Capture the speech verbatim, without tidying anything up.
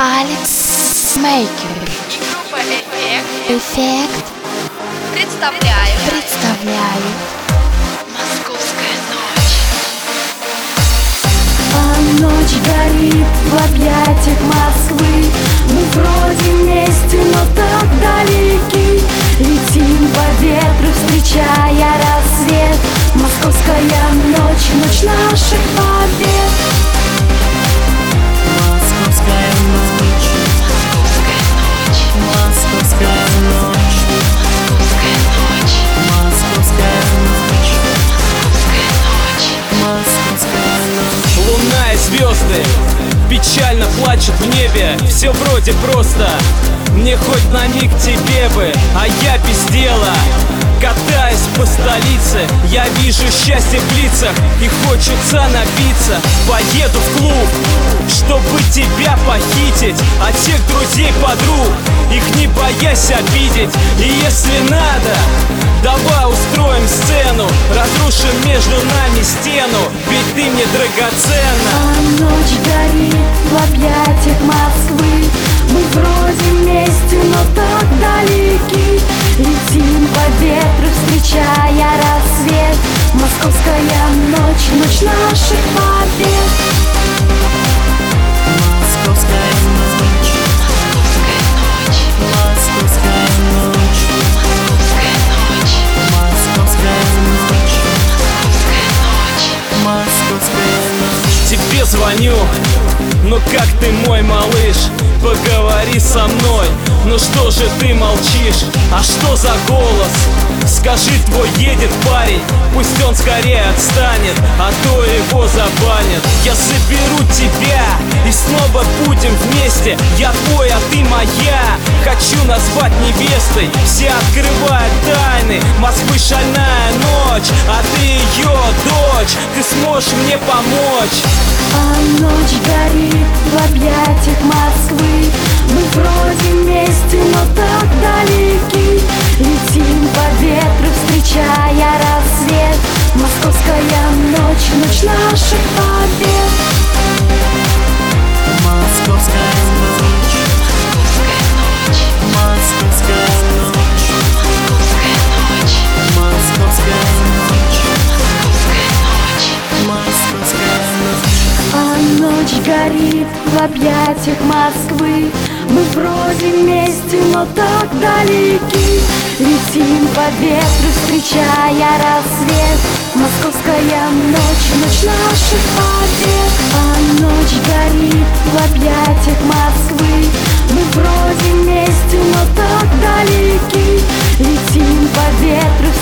Алекс Мейкер и группа Эффект Эффект представляют представляют Московская ночь. А ночь горит в объятиях Москвы. Мы вроде вместе, но так далеки. Летим по ветру, встречая рассвет. Московская ночь, ночь наших побед. Московская ночь, Московская ночь. Московская ночь, Московская ночь. Московская ночь. Луна и звезды печально плачут в небе. Все вроде просто, мне хоть на миг тебе бы, а я без дела. Катаясь по столице, я вижу счастье в лицах, и хочется напиться. Поеду в клуб, чтобы тебя похитить, от всех друзей, подруг, их не боясь обидеть. И если надо, давай устроим сцену, разрушим между нами стену, ведь ты мне драгоценна. А ночь горит в объятиях Москвы. Мы вроде вместе, но так далеки. Летим по ветру, встречая рассвет. Московская ночь, ночь наших побед. Московская ночь, Московская ночь, Московская ночь, Московская ночь. Тебе звоню, ну как ты, мой малыш, поговори со мной. Ну что же ты молчишь, а что за голос? Скажи, твой едет парень, пусть он скорее отстанет, а то его забанят. Я заберу тебя и снова будем вместе. Я твой, а ты моя, хочу назвать невестой. Все открывают тайны Москвы, шальная ночь, а ты ее дочь, ты сможешь мне помочь. А ночь горит в объятиях Москвы. Мы вроде вместе, но так далеки. Летим по ветру, встречая рассвет. Московская ночь, ночь наших побед. Московская ночь, Московская ночь, Московская ночь, Московская ночь. А ночь горит в объятиях Москвы. Мы вроде вместе, но так далеки. Летим по ветру, встречая рассвет. Московская ночь, ночь наших побед. А ночь горит в объятиях Москвы. Мы вроде вместе, но так далеки. Летим по ветру,